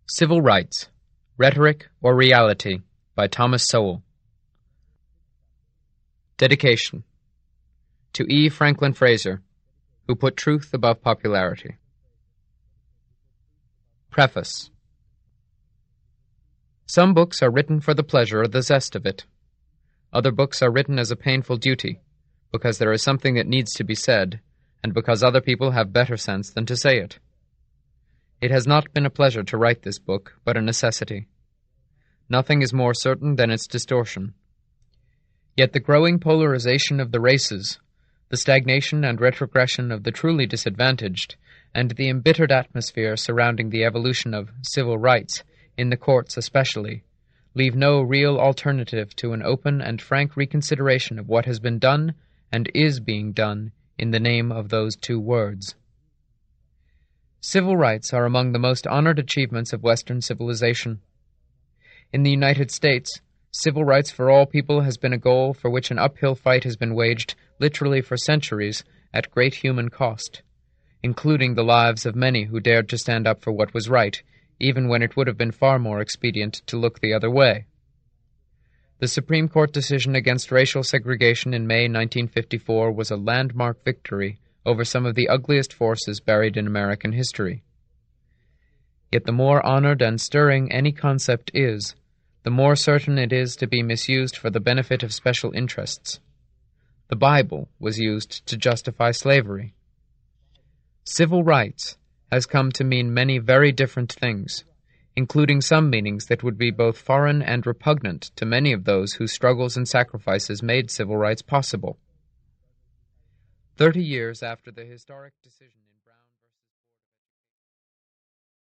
Civil Rights, Rhetoric or Reality by Thomas Sowell. Dedication to E. Franklin Fraser, who put truth above popularity. Preface. Some books are written for the pleasure or the zest of it. Other books are written as a painful duty, because there is something that needs to be said, and because other people have better sense than to say it. It has not been a pleasure to write this book, but a necessity. Nothing is more certain than its distortion. Yet the growing polarization of the races, the stagnation and retrogression of the truly disadvantaged, and the embittered atmosphere surrounding the evolution of civil rights, in the courts especially, leave no real alternative to an open and frank reconsideration of what has been done and is being done in the name of those two words. Civil rights are among the most honored achievements of Western civilization. In the United States, civil rights for all people has been a goal for which an uphill fight has been waged literally for centuries at great human cost, including the lives of many who dared to stand up for what was right, even when it would have been far more expedient to look the other way. The Supreme Court decision against racial segregation in May 1954 was a landmark victory over some of the ugliest forces buried in American history. Yet the more honored and stirring any concept is, the more certain it is to be misused for the benefit of special interests. The Bible was used to justify slavery. Civil rights has come to mean many very different things, including some meanings that would be both foreign and repugnant to many of those whose struggles and sacrifices made civil rights possible. 30 years after the historic decision